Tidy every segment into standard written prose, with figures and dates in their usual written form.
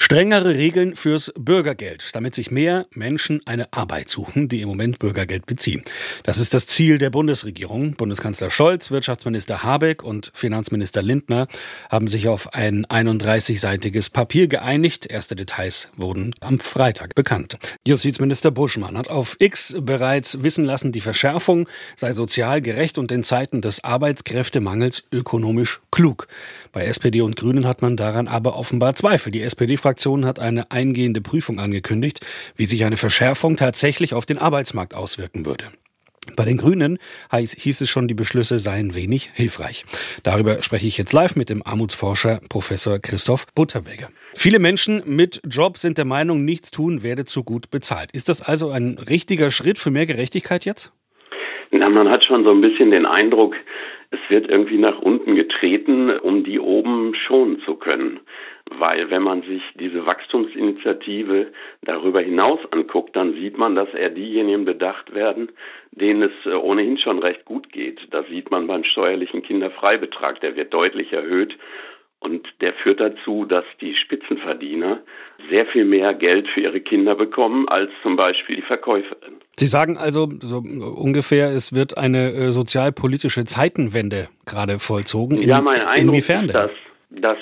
Strengere Regeln fürs Bürgergeld, damit sich mehr Menschen eine Arbeit suchen, die im Moment Bürgergeld beziehen. Das ist das Ziel der Bundesregierung. Bundeskanzler Scholz, Wirtschaftsminister Habeck und Finanzminister Lindner haben sich auf ein 31-seitiges Papier geeinigt. Erste Details wurden am Freitag bekannt. Justizminister Buschmann hat auf X bereits wissen lassen, die Verschärfung sei sozial gerecht und in Zeiten des Arbeitskräftemangels ökonomisch klug. Bei SPD und Grünen hat man daran aber offenbar Zweifel. Die SPD-Fraktion hat eine eingehende Prüfung angekündigt, wie sich eine Verschärfung tatsächlich auf den Arbeitsmarkt auswirken würde. Bei den Grünen hieß es schon, die Beschlüsse seien wenig hilfreich. Darüber spreche ich jetzt live mit dem Armutsforscher Professor Christoph Butterwegge. Viele Menschen mit Job sind der Meinung, nichts tun werde zu gut bezahlt. Ist das also ein richtiger Schritt für mehr Gerechtigkeit jetzt? Na, man hat schon so ein bisschen den Eindruck, es wird irgendwie nach unten getreten, um die oben schonen zu können. Weil wenn man sich diese Wachstumsinitiative darüber hinaus anguckt, dann sieht man, dass eher diejenigen bedacht werden, denen es ohnehin schon recht gut geht. Das sieht man beim steuerlichen Kinderfreibetrag, der wird deutlich erhöht. Und der führt dazu, dass die Spitzenverdiener sehr viel mehr Geld für ihre Kinder bekommen als zum Beispiel die Verkäuferin. Sie sagen also so ungefähr, es wird eine sozialpolitische Zeitenwende gerade vollzogen. Ja, mein Eindruck inwiefern ist, dass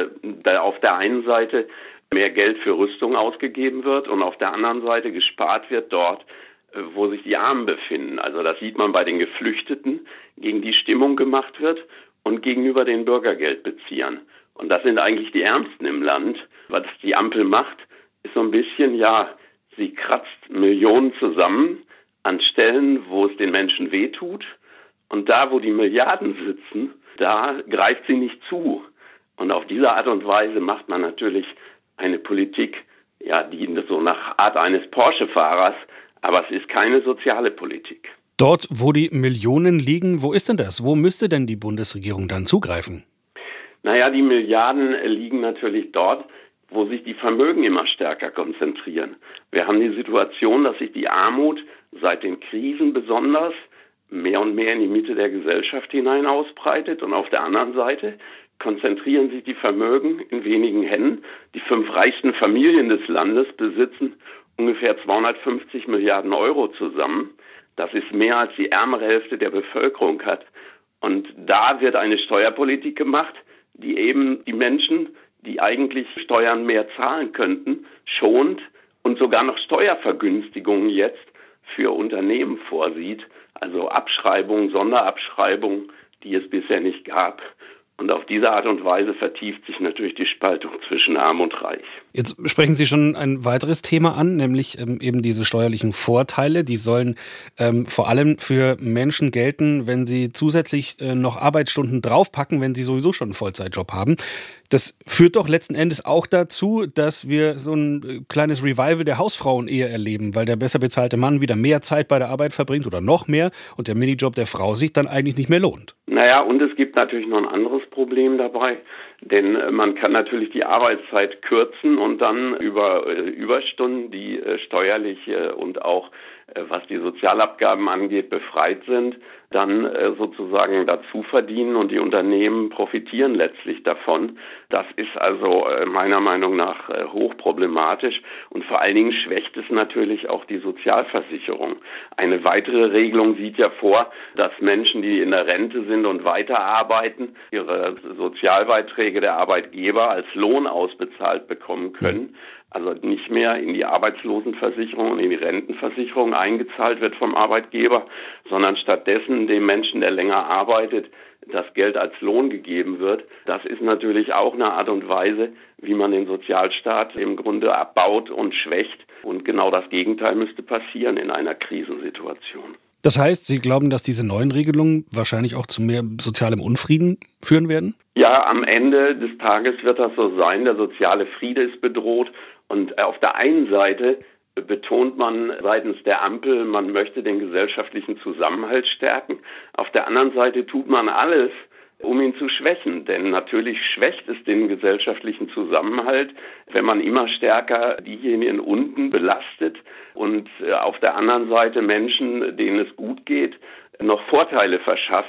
auf der einen Seite mehr Geld für Rüstung ausgegeben wird und auf der anderen Seite gespart wird dort, wo sich die Armen befinden. Also das sieht man bei den Geflüchteten, gegen die Stimmung gemacht wird und gegenüber den Bürgergeldbeziehern. Und das sind eigentlich die Ärmsten im Land. Was die Ampel macht, ist so ein bisschen, sie kratzt Millionen zusammen an Stellen, wo es den Menschen wehtut. Und da, wo die Milliarden sitzen, da greift sie nicht zu. Und auf diese Art und Weise macht man natürlich eine Politik, die so nach Art eines Porsche-Fahrers, aber es ist keine soziale Politik. Dort, wo die Millionen liegen, wo ist denn das? Wo müsste denn die Bundesregierung dann zugreifen? Naja, die Milliarden liegen natürlich dort, wo sich die Vermögen immer stärker konzentrieren. Wir haben die Situation, dass sich die Armut seit den Krisen besonders mehr und mehr in die Mitte der Gesellschaft hinein ausbreitet. Und auf der anderen Seite konzentrieren sich die Vermögen in wenigen Händen. Die 5 reichsten Familien des Landes besitzen ungefähr 250 Milliarden Euro zusammen. Das ist mehr als die ärmere Hälfte der Bevölkerung hat. Und da wird eine Steuerpolitik gemacht, die eben die Menschen, die eigentlich Steuern mehr zahlen könnten, schont und sogar noch Steuervergünstigungen jetzt für Unternehmen vorsieht. Also Abschreibungen, Sonderabschreibungen, die es bisher nicht gab. Und auf diese Art und Weise vertieft sich natürlich die Spaltung zwischen Arm und Reich. Jetzt sprechen Sie schon ein weiteres Thema an, nämlich eben diese steuerlichen Vorteile. Die sollen vor allem für Menschen gelten, wenn sie zusätzlich noch Arbeitsstunden draufpacken, wenn sie sowieso schon einen Vollzeitjob haben. Das führt doch letzten Endes auch dazu, dass wir so ein kleines Revival der Hausfrauen-Ehe erleben, weil der besser bezahlte Mann wieder mehr Zeit bei der Arbeit verbringt oder noch mehr und der Minijob der Frau sich dann eigentlich nicht mehr lohnt. Naja, und es gibt natürlich noch ein anderes Problem dabei, denn man kann natürlich die Arbeitszeit kürzen und dann über Überstunden, die steuerlich und auch was die Sozialabgaben angeht, befreit sind, dann sozusagen dazu verdienen und die Unternehmen profitieren letztlich davon. Das ist also meiner Meinung nach hochproblematisch und vor allen Dingen schwächt es natürlich auch die Sozialversicherung. Eine weitere Regelung sieht ja vor, dass Menschen, die in der Rente sind und weiterarbeiten, ihre Sozialbeiträge der Arbeitgeber als Lohn ausbezahlt bekommen können. Also nicht mehr in die Arbeitslosenversicherung und in die Rentenversicherung eingezahlt wird vom Arbeitgeber, sondern stattdessen dem Menschen, der länger arbeitet, das Geld als Lohn gegeben wird. Das ist natürlich auch eine Art und Weise, wie man den Sozialstaat im Grunde abbaut und schwächt. Und genau das Gegenteil müsste passieren in einer Krisensituation. Das heißt, Sie glauben, dass diese neuen Regelungen wahrscheinlich auch zu mehr sozialem Unfrieden führen werden? Ja, am Ende des Tages wird das so sein. Der soziale Friede ist bedroht. Und auf der einen Seite betont man seitens der Ampel, man möchte den gesellschaftlichen Zusammenhalt stärken. Auf der anderen Seite tut man alles, um ihn zu schwächen. Denn natürlich schwächt es den gesellschaftlichen Zusammenhalt, wenn man immer stärker diejenigen unten belastet und auf der anderen Seite Menschen, denen es gut geht, noch Vorteile verschafft,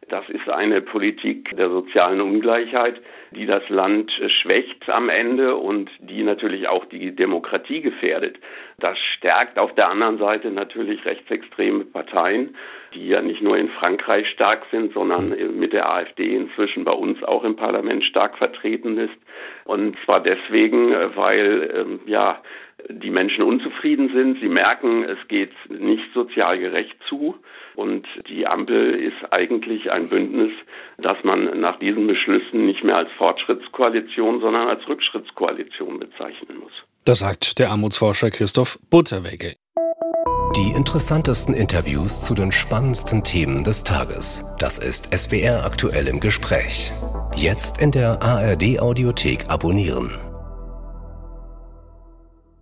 Das ist eine Politik der sozialen Ungleichheit, die das Land schwächt am Ende und die natürlich auch die Demokratie gefährdet. Das stärkt auf der anderen Seite natürlich rechtsextreme Parteien, die ja nicht nur in Frankreich stark sind, sondern mit der AfD inzwischen bei uns auch im Parlament stark vertreten ist. Und zwar deswegen, weil die Menschen unzufrieden sind. Sie merken, es geht nicht sozial gerecht zu. Und die Ampel ist eigentlich ein Bündnis, das man nach diesen Beschlüssen nicht mehr als Fortschrittskoalition, sondern als Rückschrittskoalition bezeichnen muss. Das sagt der Armutsforscher Christoph Butterwegge. Die interessantesten Interviews zu den spannendsten Themen des Tages. Das ist SWR aktuell im Gespräch. Jetzt in der ARD Audiothek abonnieren.